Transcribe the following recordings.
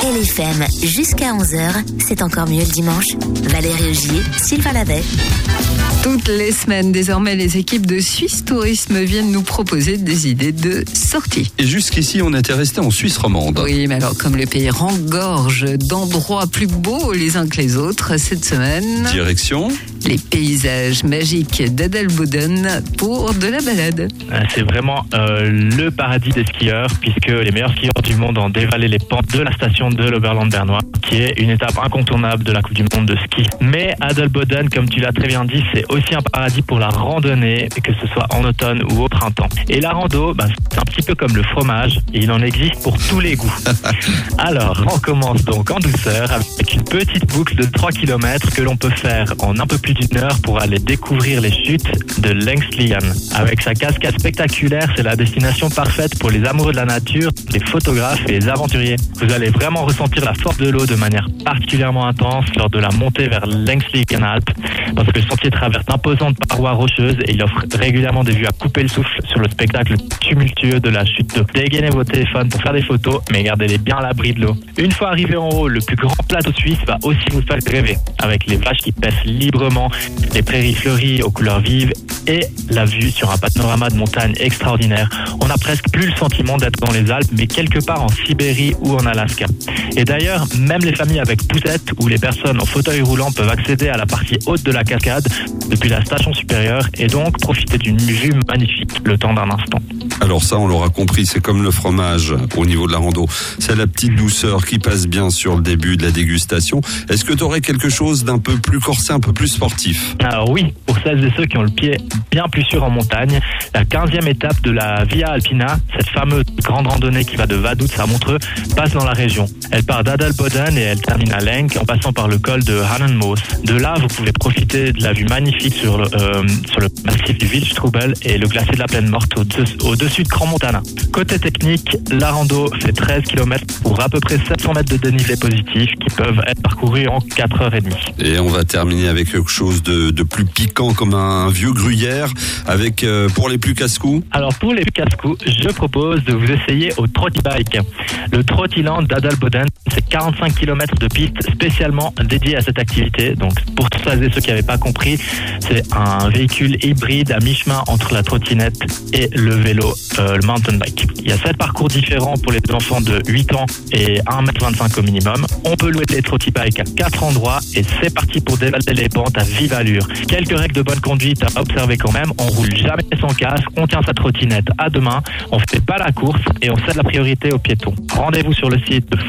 LFM jusqu'à 11h, c'est encore mieux le dimanche. Valérie Augier, Sylvain Lavet. Toutes les semaines, désormais, les équipes de Suisse Tourisme viennent nous proposer des idées de sortie. Et jusqu'ici, on était resté en Suisse romande. Oui, mais alors, comme le pays regorge d'endroits plus beaux les uns que les autres, cette semaine... Direction les paysages magiques d'Adelboden pour de la balade. C'est vraiment le paradis des skieurs, puisque les meilleurs skieurs du monde ont dévalé les pentes de la station de l'Oberland bernois, qui est une étape incontournable de la Coupe du Monde de ski. Mais Adelboden, comme tu l'as très bien dit, c'est aussi un paradis pour la randonnée, que ce soit en automne ou au printemps. Et la rando, c'est un petit peu comme le fromage, il en existe pour tous les goûts. Alors, on commence donc en douceur avec une petite boucle de 3 km que l'on peut faire en un peu plus d'une heure pour aller découvrir les chutes de Längslian. Avec sa cascade spectaculaire, c'est la destination parfaite pour les amoureux de la nature, les photographes et les aventuriers. Vous allez vraiment ressentir la force de l'eau de manière particulièrement intense lors de la montée vers Längslian Alpes, parce que le sentier traverse d'imposantes parois rocheuses et il offre régulièrement des vues à couper le souffle sur le spectacle tumultueux de la chute d'eau. Dégainez vos téléphones pour faire des photos, mais gardez-les bien à l'abri de l'eau. Une fois arrivé en haut, le plus grand plateau suisse va aussi vous faire rêver, avec les vaches qui paissent librement, les prairies fleuries aux couleurs vives et la vue sur un panorama de montagne extraordinaire. On n'a presque plus le sentiment d'être dans les Alpes, mais quelque part en Sibérie ou en Alaska. Et d'ailleurs, même les familles avec poussette ou les personnes en fauteuil roulant peuvent accéder à la partie haute de la cascade depuis la station supérieure et donc profiter d'une vue magnifique le temps d'un instant. Alors ça, on l'aura compris, c'est comme le fromage au niveau de la rando. C'est la petite douceur qui passe bien sur le début de la dégustation. Est-ce que tu aurais quelque chose d'un peu plus corsé, un peu plus sportif ? Alors oui, pour celles et ceux qui ont le pied bien plus sûr en montagne, la 15e étape de la Via Alpina, cette fameuse grande randonnée qui va de Vaduz à Montreux, passe dans la région. Elle part d'Adelboden et elle termine à Lenk en passant par le col de Hannenmoos. De là, vous pouvez profiter de la vue magnifique sur le massif du Wildstrubel et le glacier de la Plaine Morte au-dessus de Crans-Montana. Côté technique, la rando fait 13 km pour à peu près 700 mètres de dénivelé positif qui peuvent être parcourus en 4h30. Et on va terminer avec quelque chose de plus piquant comme un vieux gruyère avec pour les plus casse-cou. Alors pour les plus casse-cou, je propose de vous essayer au Trotty Bike. Le Trottyland d'Adelboden, c'est 45 km de piste spécialement dédiée à cette activité. Donc pour tous ceux et ceux qui n'avaient pas compris, c'est un véhicule hybride à mi-chemin entre la trottinette et le vélo, le mountain bike. Il y a 7 parcours différents pour les enfants de 8 ans et 1,25 m au minimum. On peut louer les Trotty Bike à 4 endroits et c'est parti pour dévaler les pentes à vive allure. Quelques règles de bonne conduite à observer quand même. On roule jamais sans casque, on tient sa trottinette à deux mains, on fait pas la course et on cède la priorité aux piétons. Rendez-vous sur le site de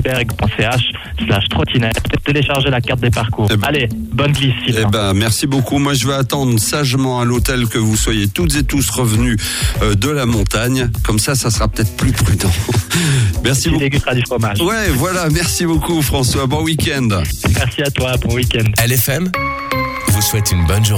focaliseberg.ch/trottinette et téléchargez la carte des parcours. Allez, bonne glisse, Sylvain. Merci beaucoup. Moi, je vais attendre sagement à l'hôtel que vous soyez toutes et tous revenus de la montagne. Comme ça sera peut-être plus prudent. Merci beaucoup. Tu du fromage. Ouais, voilà. Merci beaucoup, François. Bon week-end. Merci à toi. Bon week-end. LFM vous souhaite une bonne journée.